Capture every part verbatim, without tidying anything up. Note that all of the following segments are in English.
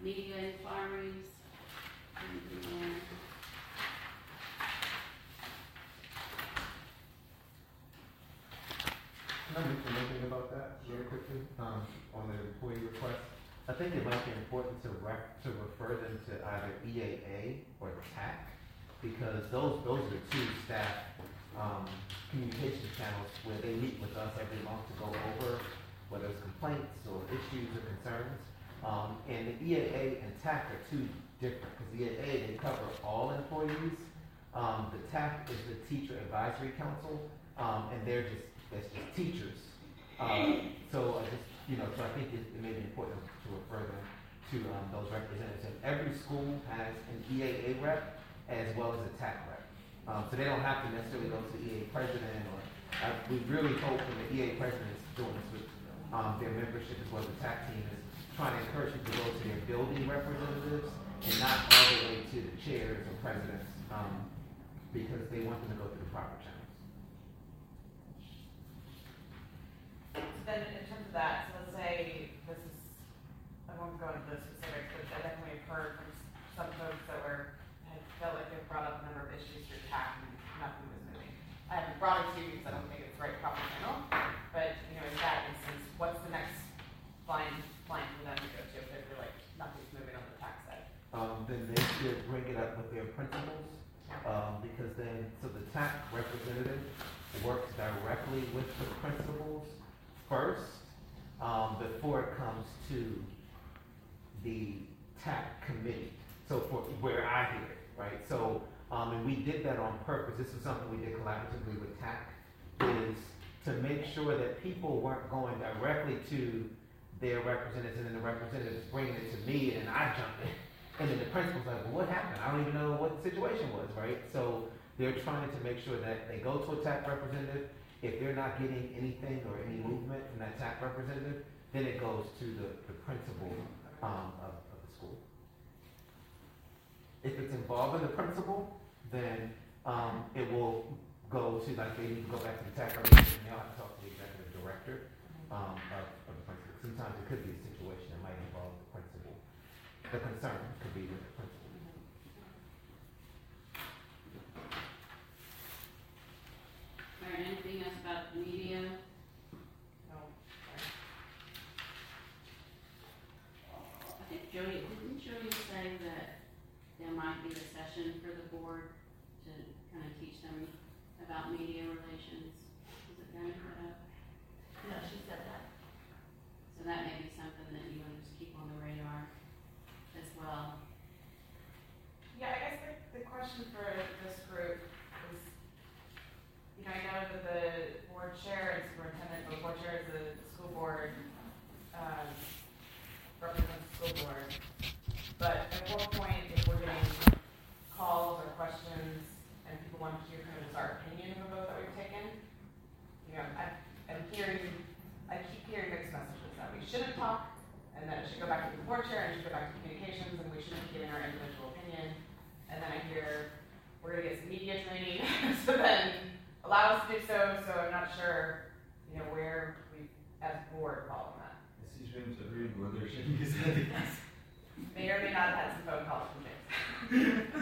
media inquiries. Anything there? Can I mention anything about that really quickly um, on the employee request? I think it might be important to rec- to refer them to either E A A or T A C, because those those are the two staff um, communication channels where they meet with us every month to go over whether it's complaints or issues or concerns. Um, and the E A A and T A C are two different, because E A A, they cover all employees. Um, the T A C is the Teacher Advisory Council, um, and they're just, that's just teachers. Um, so I just, you know, so I think it, it may be important to refer them to um, those representatives. And every school has an E A A rep as well as a T A C rep. Um, so they don't have to necessarily go to the E A A president, or uh, we really hope that the E A A president is doing this with um, their membership as well as the T A C team, is trying to encourage people to go to their building representatives and not all the way to the chairs or presidents, um, because they want them to go through the proper channels. So then in terms of that, so let's say this is, I won't go into the specifics, but I definitely have heard from some folks that were, had felt like they've brought up a number of issues through T A C and nothing was moving. I haven't brought it to you because I don't think it's the right proper channel, but you know, in that instance, what's the next line, line for them to go to if they feel like nothing's moving on the T A C side? Um, then they should bring it up with their principals, um, because then, so the T A C representative works directly with the principals first, um, before it comes to the T A C committee. So for where I hear it, right? So, um, and we did that on purpose. This was something we did collaboratively with T A C, is to make sure that people weren't going directly to their representatives and then the representatives bringing it to me and I jump in. And then the principal's like, well, what happened? I don't even know what the situation was, right? So they're trying to make sure that they go to a T A C representative. If they're not getting anything or any movement from that T A C representative, then it goes to the, the principal um, of, of the school. If it's involving the principal, then um, it will go to, like, they need to go back to the T A C representative, and they'll have to talk to the executive director um, of, of the principal. Sometimes it could be a situation that might involve the principal. The concern could be with the principal. All right, anything else about the media? No. I think Jody, didn't Jody say that there might be a session for the board to kind of teach them about media relations? Is it going to put up? No, she said that. So that may be something that you want to just keep on the radar as well. Yeah, I guess the, the question for this group is, you know, I know that the board chair and superintendent, the board chair is the school board, um, represents the school board. But at what point, if we're getting calls or questions and people want to hear kind of just our opinion of a vote that we've taken, you know, I, I'm hearing, I keep hearing mixed messages that we shouldn't talk, and that it should go back to the board chair, and it should go back to communications, and we shouldn't be giving our individual opinion. And then I hear we're going to get some media training, so then allow us to do so, so I'm not sure, you know, where we, as a board, follow that. This is rooms of room where there should be something. May or may not have had some phone calls from James.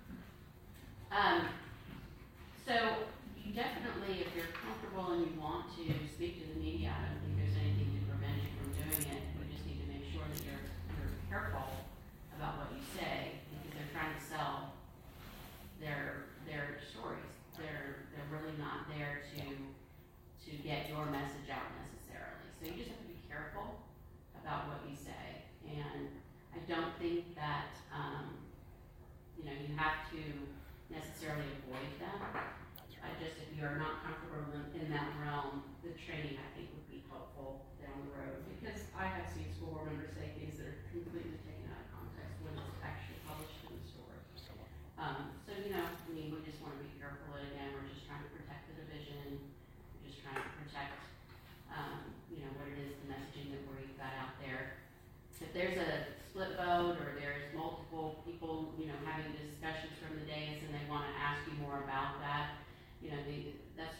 Um, so you definitely, if you're comfortable and you want to speak to the media, I don't think there's anything to prevent you from doing it. We just need to make sure that you're, you're careful about what you say, because they're trying to sell their their stories. They're they're really not there to to get your message out necessarily. So you just have to be careful about what you say. And I don't think that um, you know you have to necessarily avoid them. I just, if you are not comfortable in, in that realm, the training I think would be helpful down the road, because I have seen school board members say things that are completely taken out of context when it's actually published in the story. Um, so you know, I mean, we just want to be careful. And again, we're just trying to protect the division. We're just trying to protect, um, you know, what it is, the messaging that we've got out there. If there's a split vote or there's multiple people, you know, having discussions from the days and they want to ask you more about that, you know, the, that's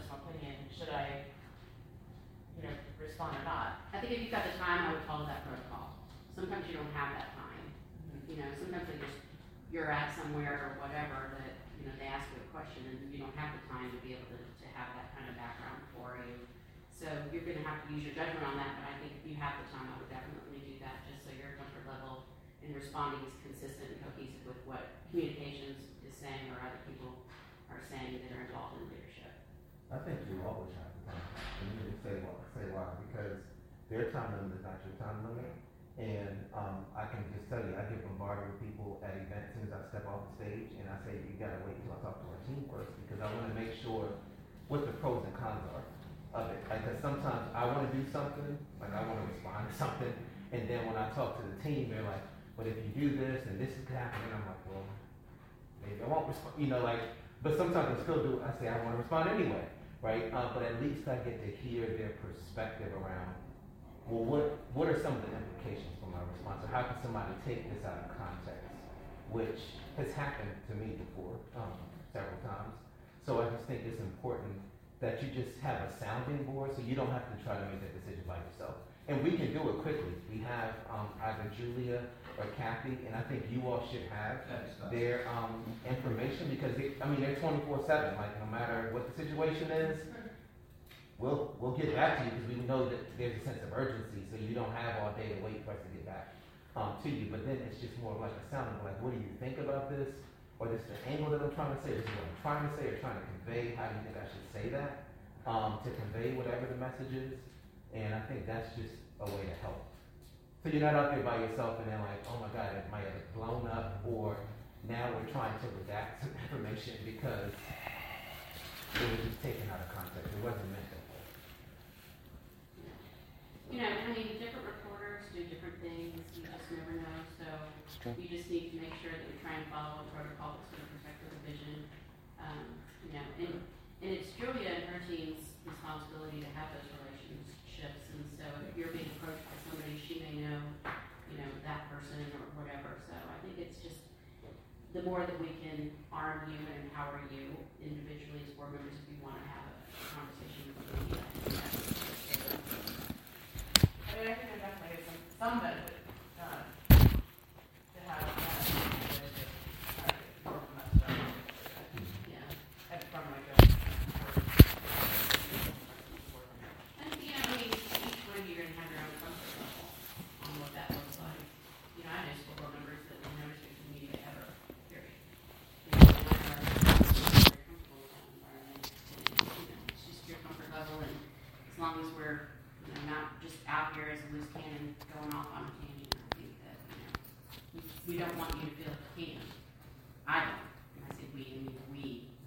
personal opinion, should I, you know, respond or not? I think if you've got the time, I would follow that protocol. Sometimes you don't have that time. You know, sometimes they just, you're at somewhere or whatever that, you know, they ask you a question and you don't have the time to be able to, to have that kind of background for you. So you're gonna have to use your judgment on that, but I think if you have the time, I would definitely do that, just so your comfort level in responding is consistent and cohesive with what communications is saying or other people are saying that are involved in leadership. I think you always have the time. And you can say why, say why, because their time limit is not your time limit. And um, I can just tell you, I get bombarded with people at events as soon as I step off the stage, and I say, you gotta wait until I talk to our team first, because I wanna make sure what the pros and cons are of it. Like, cause sometimes I wanna do something, like I wanna respond to something, and then when I talk to the team, they're like, but if you do this, and this is happening, I'm like, well, maybe I won't respond, you know, like, but sometimes I still do, I say I wanna respond anyway, right? Uh, but at least I get to hear their perspective around, well, what what are some of the implications for my response? Or how can somebody take this out of context? Which has happened to me before, um, several times. So I just think it's important that you just have a sounding board so you don't have to try to make that decision by yourself. And we can do it quickly. We have um, either Julia or Kathy, and I think you all should have their um, information because, they, I mean, they're twenty-four seven. Like, no matter what the situation is, We'll, we'll get back to you because we know that there's a sense of urgency, so you don't have all day to wait for us to get back um, to you. But then it's just more like a sounding, like, what do you think about this? Or this is the angle that I'm trying to say, this is what I'm trying to say, or trying to convey, how do you think I should say that? Um, to convey whatever the message is. And I think that's just a way to help. So you're not out there by yourself and then like, oh my God, it might have blown up, or now we're trying to redact some information because it was just taken out of context. It wasn't meant that way. You know, I mean, different reporters do different things, you just never know, so you just need to make sure that we try and follow a protocol that's going to protect the division. Um, you know, and, and it's Julia and her team's responsibility to have those relationships, and so if you're being approached by somebody, she may know, you know, that person or whatever, so I think it's just, the more that we can arm you and empower you individually as board members, if you want to have a conversation with the media, I think that's I mean, I think there definitely is some, some benefit uh, to have that. Uh, more from that stuff. yeah. And from like a. And, you know, I mean, each one of you are going to have your own comfort level on what that looks like. You know, I know school board members that will never speak to the media ever, period. You know, and I are very comfortable with that environment. And, you know, it's just your comfort level, and as long as we're, you know, not just out here as a loose cannon going off on a tangent, I think that, you know, we, we don't want you to feel like a can. I don't. When I say we, I mean we.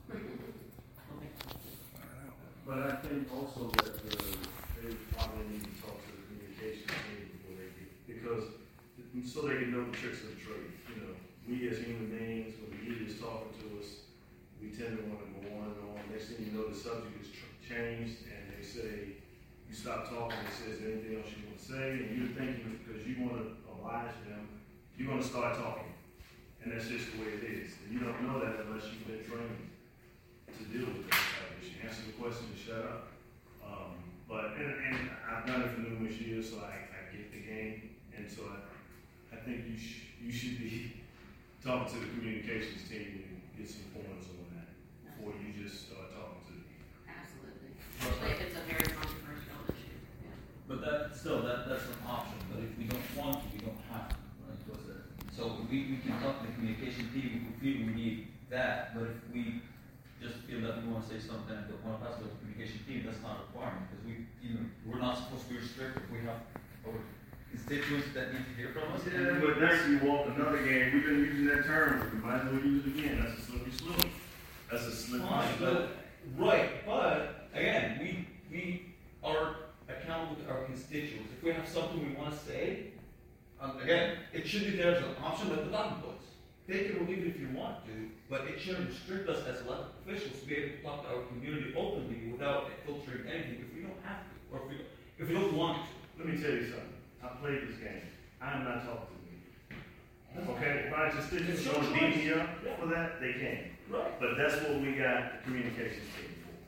Okay. But I think also that uh, they probably need to talk to the communications team before they get, because so they can know the tricks of the trade. You know, we as human beings, when the media is talking to us, we tend to want to go on and on. Next thing you know, the subject is tr- changed, and they say, you stop talking, it says anything else you want to say, and you're thinking because you want to oblige them, you're going to start talking. And that's just the way it is. And you don't know that unless you've been trained to deal with that type of issue. Answer the question and shut up. Um, but, and, and I've done it for numerous years, so I, I get the game. And so I, I think you, sh- you should be talking to the communications team and get some points on that before you just start talking to them. Absolutely. Especially if it's a very controversial issue. Yeah. But that, still, that, that's an option, but if we don't want to, we don't have to, right? Because, uh, so we, we can talk to the communication team if we feel we need that, but if we just feel that we want to say something and don't want to pass it to the communication team, that's not a requirement, because we, you know, we're not supposed to be restricted. We have our constituents that need to hear from us. Yeah, but that's you walk another game. We've been using that term. We might as well use it again. That's a slippery slope. That's a slippery Fine, slope. but, right, but, again, we, we are accountable to our constituents. If we have something we want to say, um, again, it should be there as an option like the button puts. Take it or leave it if you want to, but it shouldn't restrict us as elected officials to be able to talk to our community openly without filtering anything if we don't have to, or if we, if we don't want to. Let me tell you something. I played this game. I'm not talking to me. Okay? If I just did It's just your want to beat choice. me up Yeah. for that, they can. Right. But that's what we got the communications team for.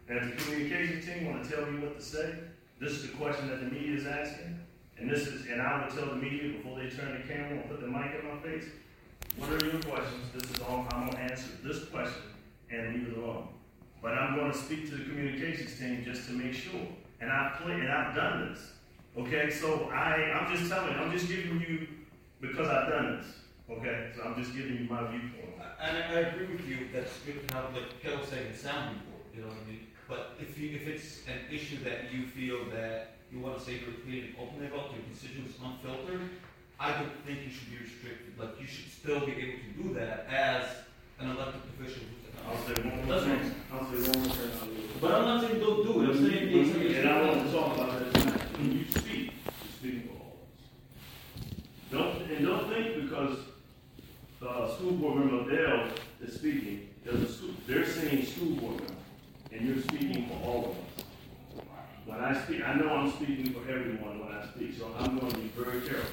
And if the communications team want to tell me what to say, this is the question that the media is asking. And this is, and I would tell the media before they turn the camera and put the mic in my face, what are your questions? This is all, I'm gonna answer this question and leave it alone. But I'm gonna speak to the communications team just to make sure. And I've played, and I've done this. Okay, so I, I'm just telling you, I'm just giving you, because I've done this. Okay, so I'm just giving you my viewpoint. And I, I agree with you, that's good to have, like Kel was saying, a sounding board, you know what I mean? But if you, if it's an issue that you feel that you want to say very clearly and openly about to your constituents unfiltered, I don't think you should be restricted. Like, you should still be able to do that as an elected official. I'll say one more That's thing. I'll say one more thing. I'll do it. But I'm not saying don't do it, I'm saying it's something. And I want to talk about that tonight. When you speak, you're speaking for all of us. Don't, and don't think because uh, school board member Adele is speaking, there's a school, they're saying school board member, and you're speaking for all of us. When I speak, I know I'm speaking for everyone when I speak, so I'm going to be very careful.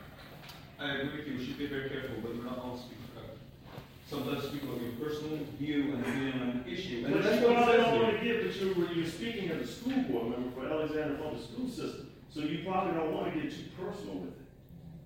I agree with you, we should be very careful, but we're not all speaking for everyone. Sometimes speak about your personal view and opinion on an issue. And But that's that's what what I it don't says want here. to give, that you're, you're speaking as a school board member for Alexander Public School System, so you probably don't want to get too personal with it.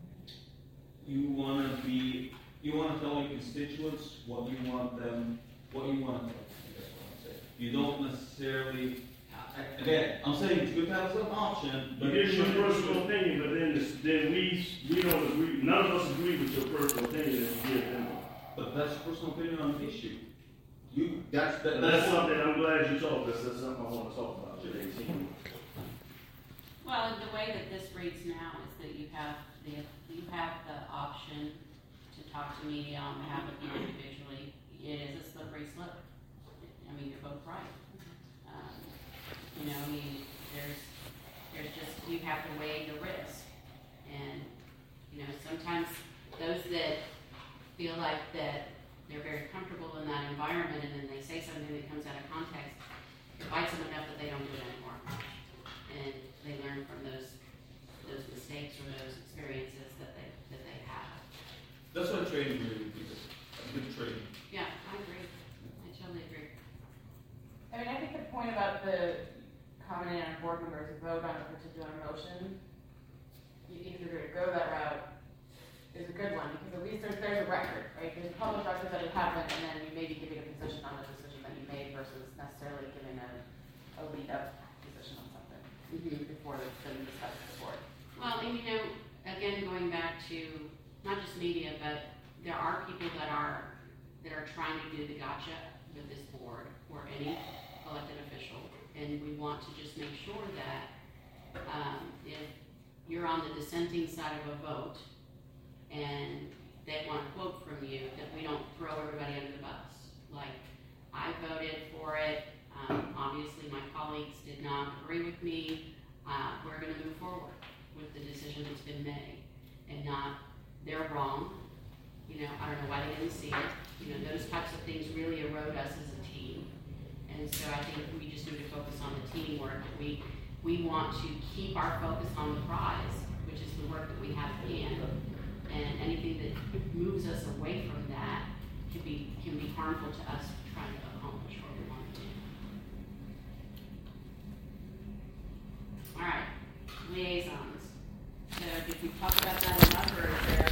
You want to be, you want to tell your constituents what you want them, what you want to tell them. That's what I'm saying. You don't necessarily, I- again, I'm saying it's good to have some option, You but get your shouldn't- personal opinion, but then, this- then we, we don't agree, none of us agree with your personal opinion, and you give them one. But that's personal opinion on the issue. You, that's, that, And that's that's, something, I'm glad you told us, that's something I want to talk about today, team. Well, the way that this reads now is that you have the, you have the option to talk to media on behalf of you individually. It is a slippery slope. I mean, you're both right. Um, you know, I mean, there's, there's just, you have to weigh the risk. And, you know, sometimes those that feel like that they're very comfortable in that environment and then they say something that comes out of context, it bites them enough that they don't do it anymore. And they learn from those those mistakes or those experiences that they that they have. that's what training really is. A good training. Yeah, I agree. I totally agree. I mean, I think the point about the commenting on board members vote on a particular motion, you, if you're gonna go that route, is a good one, because at least there's, there's a record, right? There's a public record that it happened, and then you maybe giving a position on the decision that you made versus necessarily giving a, a lead-up position on something Mm-hmm. before it's been discussed before. Well, and you know, again, going back to not just media, but there are people that are that are trying to do the gotcha with this board or any elected official, and we want to just make sure that um, if you're on the dissenting side of a vote and they want a quote from you, that we don't throw everybody under the bus. Like, I voted for it. Um, obviously, my colleagues did not agree with me. Uh, we're going to move forward with the decision that's been made, and not they're wrong. You know, I don't know why they didn't see it. You know, those types of things really erode us as a team, and so I think we just need to focus on the teamwork. We we want to keep our focus on the prize, which is the work that we have at hand, and anything that moves us away from that can be can be harmful to us trying to accomplish what we want to do. All right, liaisons. So did we talk about that enough, or is there